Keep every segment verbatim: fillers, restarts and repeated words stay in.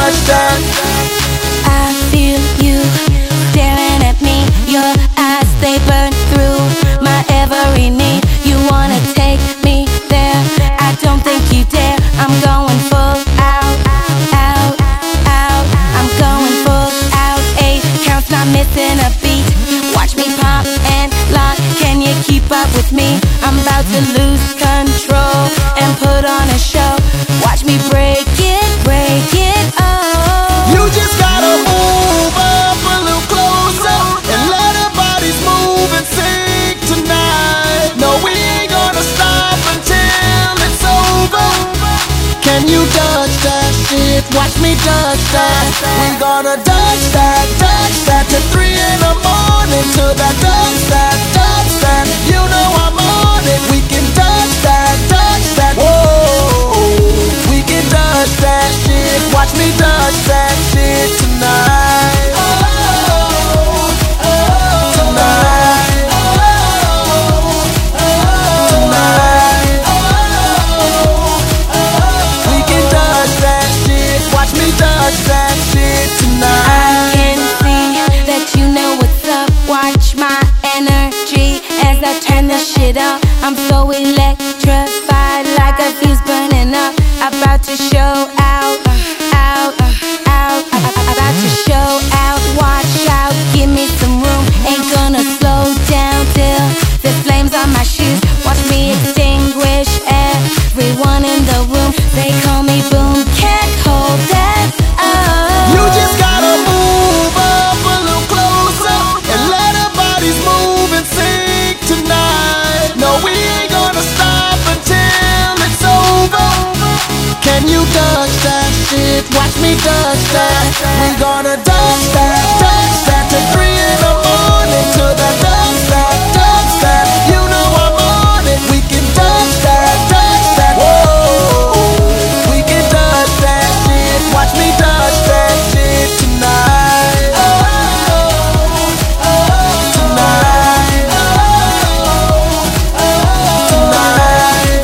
touch that. I feel you staring at me. Your eyes, they burn through my every need. You wanna take me there? I don't think you dare. I'm going full out, out, out. I'm going full out. Eight counts, not missing a beat. Watch me pop and lock. Can you keep up with me? I'm about to lose control and put on a show. Watch me break it, break it, oh. You just gotta move up a little closer and let our bodies move and sing tonight. No, we ain't gonna stop until it's over. Can you touch that shit? Watch me touch that. We gonna touch that, touch that till three in the morning, till that touch that, touch that. You know I'm on it. We can touch that, touch that. Whoa, we can touch that shit. Watch me touch that shit tonight. Tonight. Tonight. We can touch that shit. Watch me touch that shit tonight. I can see that you know what's up. Watch my energy as I turn the shit up. I'm so electrified, like a fuse burning up. About to show out, out, out. About to show out, watch out, give me some room. Ain't gonna slow down till there's flames on my shoes. Watch me extinguish everyone in the room. They call me Boom, can't hold that up. You just gotta move up a little closer and let our bodies move and sing tonight. No, we ain't gonna stop until it's over. Can you touch that shit? Watch me touch that. We gonna touch that, touch that till three in the morning, till that touch that, touch that. You know I'm on it. We can touch that, touch that. Whoa, we can touch that shit. Watch me touch that shit tonight. Tonight. Tonight.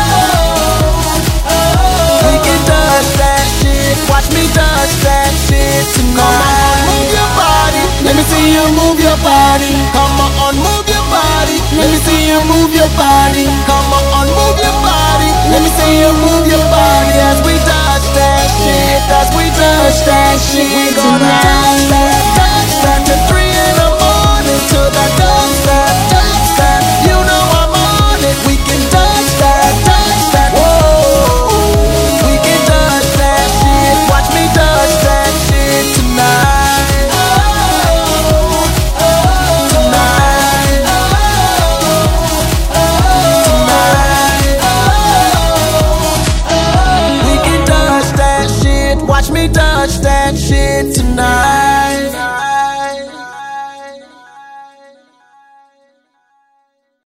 We can touch that shit. Watch me touch that shit tonight. Come on, move your body. Let me see you move your body. Come on, move your body. Let me see you move your body. Come on, move your body. Let me see you move your body as we touch that shit. As we touch that shit. We gonna